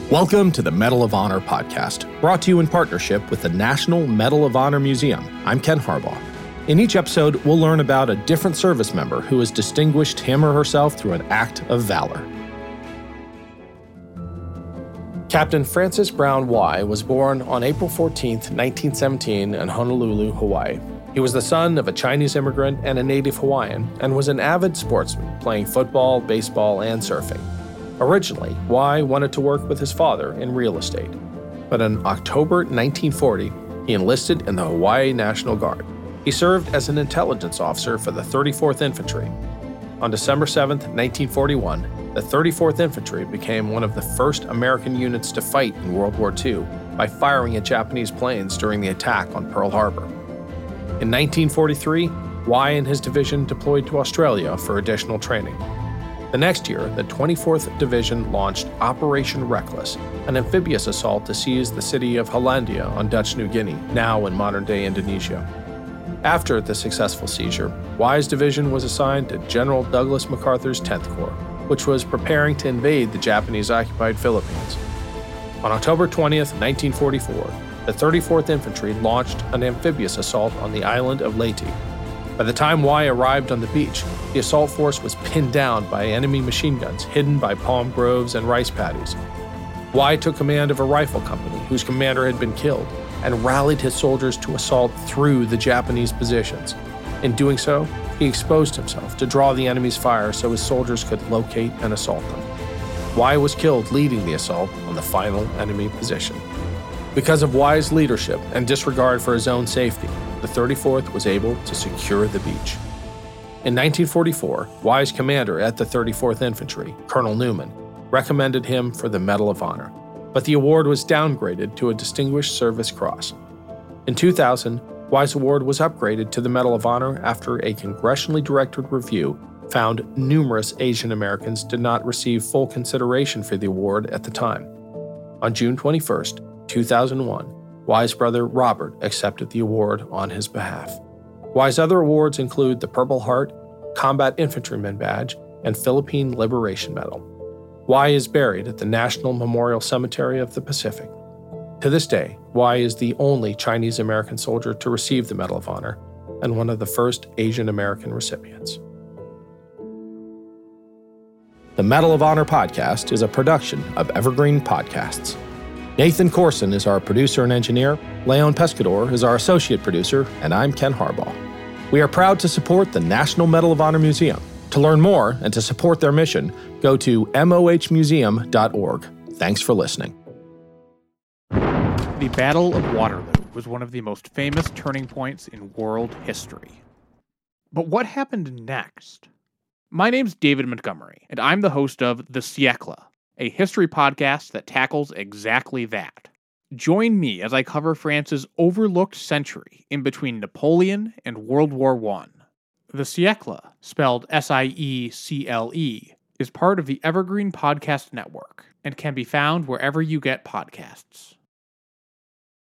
Welcome to the Medal of Honor podcast, brought to you in partnership with the National Medal of Honor Museum. I'm Ken Harbaugh. In each episode, we'll learn about a different service member who has distinguished him or herself through an act of valor. Captain Francis Brown Y was born on April 14, 1917 in Honolulu, Hawaii. He was the son of a Chinese immigrant and a native Hawaiian, and was an avid sportsman, playing football, baseball, and surfing. Originally, Y wanted to work with his father in real estate, but in October 1940, he enlisted in the Hawaii National Guard. He served as an intelligence officer for the 34th Infantry. On December 7, 1941, the 34th Infantry became one of the first American units to fight in World War II by firing at Japanese planes during the attack on Pearl Harbor. In 1943, Y and his division deployed to Australia for additional training. The next year, the 24th Division launched Operation Reckless, an amphibious assault to seize the city of Hollandia on Dutch New Guinea, now in modern-day Indonesia. After the successful seizure, Y's division was assigned to General Douglas MacArthur's 10th Corps, which was preparing to invade the Japanese-occupied Philippines. On October 20th, 1944, the 34th Infantry launched an amphibious assault on the island of Leyte. By the time Y arrived on the beach, the assault force was pinned down by enemy machine guns hidden by palm groves and rice paddies. Y took command of a rifle company whose commander had been killed and rallied his soldiers to assault through the Japanese positions. In doing so, he exposed himself to draw the enemy's fire so his soldiers could locate and assault them. Y was killed leading the assault on the final enemy position. Because of Y's leadership and disregard for his own safety, the 34th was able to secure the beach. In 1944, Y's commander at the 34th Infantry, Colonel Newman, recommended him for the Medal of Honor, but the award was downgraded to a Distinguished Service Cross. In 2000, Y's award was upgraded to the Medal of Honor after a congressionally directed review found numerous Asian Americans did not receive full consideration for the award at the time. On June 21st, 2001, Y's brother Robert accepted the award on his behalf. Y's other awards include the Purple Heart, Combat Infantryman Badge, and Philippine Liberation Medal. Y is buried at the National Memorial Cemetery of the Pacific. To this day, Y is the only Chinese American soldier to receive the Medal of Honor and one of the first Asian American recipients. The Medal of Honor podcast is a production of Evergreen Podcasts. Nathan Corson is our producer and engineer, Leon Pescador is our associate producer, and I'm Ken Harbaugh. We are proud to support the National Medal of Honor Museum. To learn more and to support their mission, go to mohmuseum.org. Thanks for listening. The Battle of Waterloo was one of the most famous turning points in world history. But what happened next? My name's David Montgomery, and I'm the host of The Siècle, a history podcast that tackles exactly that. Join me as I cover France's overlooked century in between Napoleon and World War I. The Siècle, spelled S-I-E-C-L-E, is part of the Evergreen Podcast Network and can be found wherever you get podcasts.